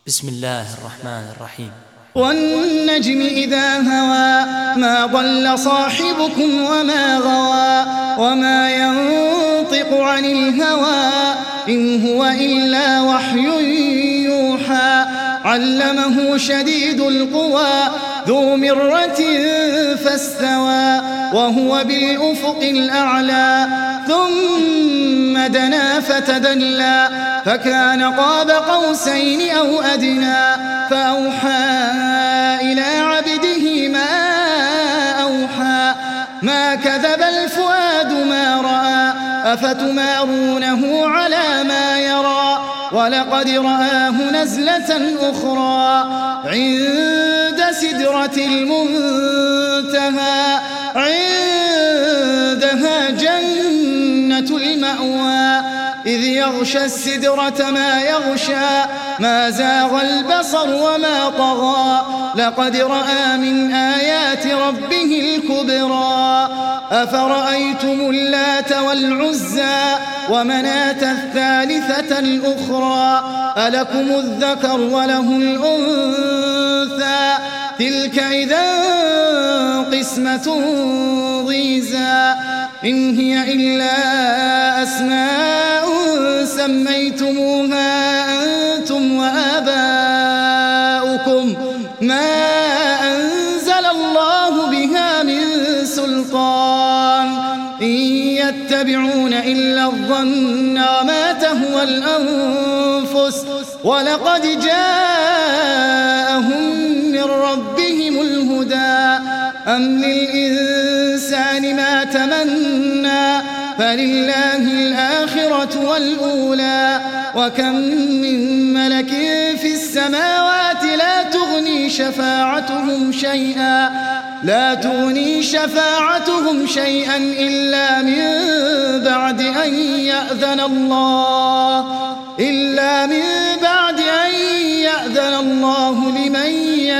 بسم الله الرحمن الرحيم. والنجم إذا هوى ما ضل صاحبكم وما غوى وما ينطق عن الهوى إن هو إلا وحي يوحى علمه شديد القوى ذو مرة فاستوى وهو بالأفق الأعلى ثم دنا فتدلى فكان قاب قوسين أو أدنى فأوحى إلى عبده ما أوحى ما كذب الفؤاد ما رأى أفتمارونه على ما يرى ولقد رآه نزلة أخرى عند سدرة المنتهى عندها جنة المأوى إذ يغشى السدرة ما يغشى ما زاغ البصر وما طغى لقد رأى من آيات ربه الكبرى أفرأيتم اللات والعزى ومناة الثالثة الأخرى ألكم الذكر وله الأنثى تلك إذا قسمة ضيزى إن هي إلا أسماء سميتموها أنتم وآباؤكم ما أنزل الله بها من سلطان إن يتبعون إلا الظن وما تهوى الأنفس ولقد جاءهم من ربهم الهدى أم للإنسان ما تمنى فلله الآخرة والأولى وكم من ملك في السماوات لا تغني شفاعتهم شيئا إلا من بعد أن يأذن الله لمن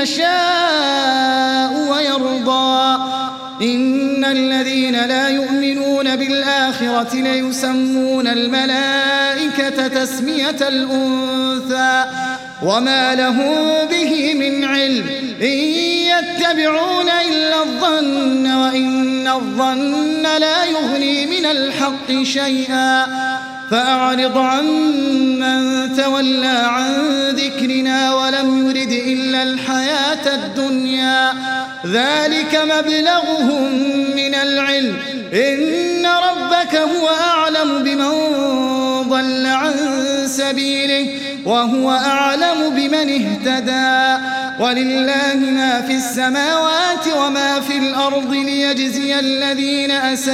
يشاء ويرضى إن الذين لا يؤمنون بالآخرة ليسمون الملائكة تسمية الأنثى وما لهم به من علم إن يتبعون إلا الظن وإن الظن لا يغني من الحق شيئا فأعرض عن من تولى عن ذكرنا ولم يرد إلا الحياة الدنيا ذلك مبلغهم من العلم إن ربك هو أعلم بمن ضل عن سبيله وهو أعلم بمن اهتدى ولله ما في السماوات وما في الأرض ليجزي الذين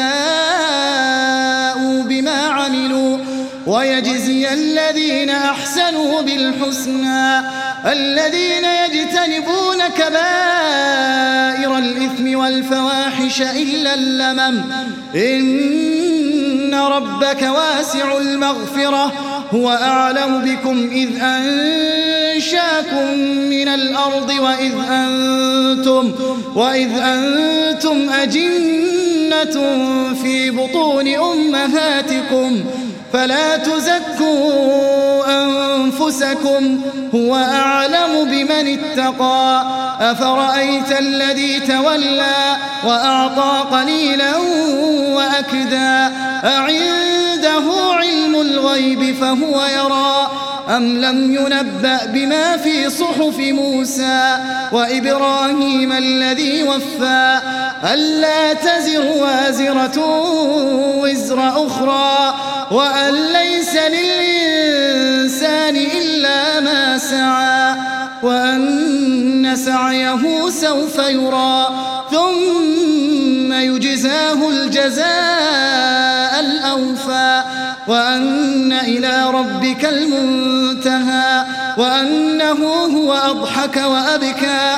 أساءوا بما عملوا ويجزي الذين أحسنوا بالحسنى الذين يجتنبون كبائر الإثم والفواحش إلا اللمم إن ربك واسع المغفرة هو أعلم بكم إذ أنشاكم من الأرض وإذ أنتم أجنة في بطون أمهاتكم فلا تزكوا أنفسكم هو أعلم بمن اتقى أفرأيت الذي تولى وأعطى قليلا وأكدى أعنده علم الغيب فهو يرى أم لم ينبأ بما في صحف موسى وإبراهيم الذي وفى ألا تزر وازرة وزر أخرى وأن ليس للإنسان إلا ما سعى وأن سعيه سوف يرى ثم يجزاه الجزاء الأوفى وأن إلى ربك المنتهى وأنه هو أضحك وأبكى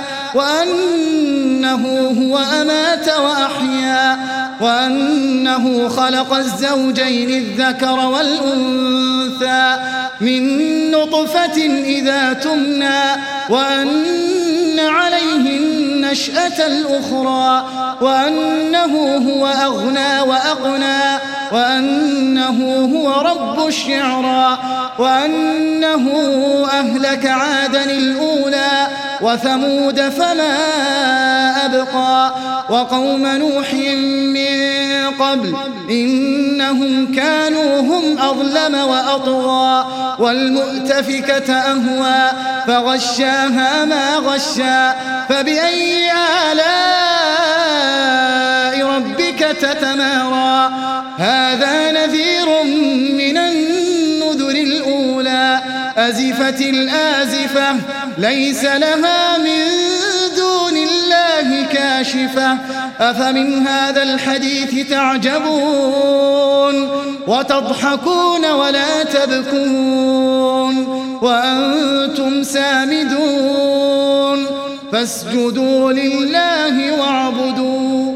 وأنه هو أمات وأحيا وأنه خلق الزوجين الذكر والأنثى من نطفة إذا تمنى وأن عليه النشأة الأخرى وأنه هو أغنى وأقنى وأنه هو رب الشعرى وأنه أهلك عادا الأولى وثمود فما أبقى وقوم نوح من قبل إنهم كانوا هم أظلم وأطغى والمؤتفكة أهوى فغشاها ما غشى فبأي آلاء ربك تتمارى هذا نذير من النذر الأولى أزفت الآزفة ليس لها من دون الله كاشفة أفمن هذا الحديث تعجبون وتضحكون ولا تبكون وأنتم سامدون فاسجدوا لله واعبدوا